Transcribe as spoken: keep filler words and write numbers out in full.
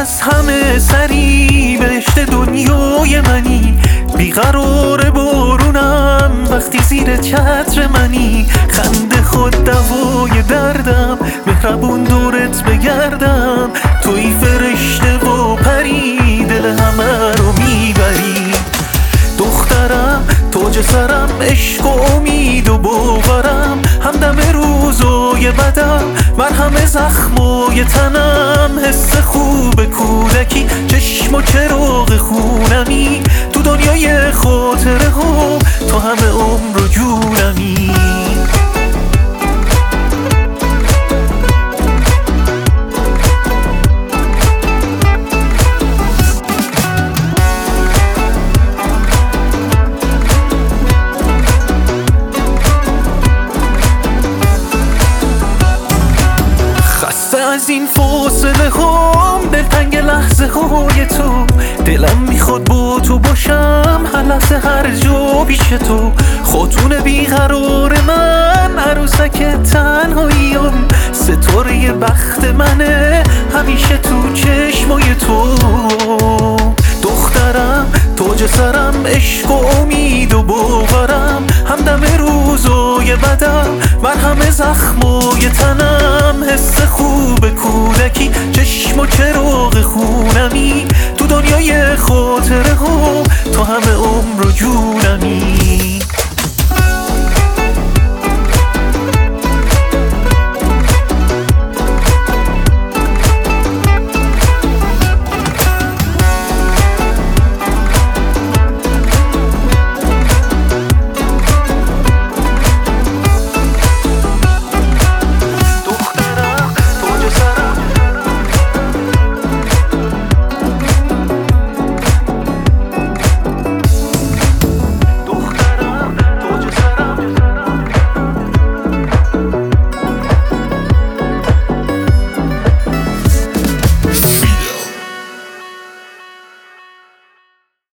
از همه سری بهشت دنیای منی، بیقرار بارونم وقتی زیر چتر منی. خنده خود دوای دردم، مهربون دورت بگردم، توی فرشته و پری دل همه رو میبری. دخترم تاج سرم، عشق و امید و باورم، همدم روزای بدم، مرهم زخمای تنم، حس خوب کودکی، چشم و چراغ خونمی، تو دنیای خاطره ها تو همه عمر و جونمی. از این فاصله هم دلتنگ لحظه های تو، دلم میخواد با تو باشم هر لحظه هر جا پیش تو. خاتون بیقرار من، عروسک تنهاییم، ستاره بخت منه همیشه تو چشمای تو. دخترم تاج سرم، عشق و امید و باورم، همدم روزای بدم، مرهم زخمای تنم، حس خوب کودکی، چشم و چراغ خونمی، تو دنیای خاطره ها تو همه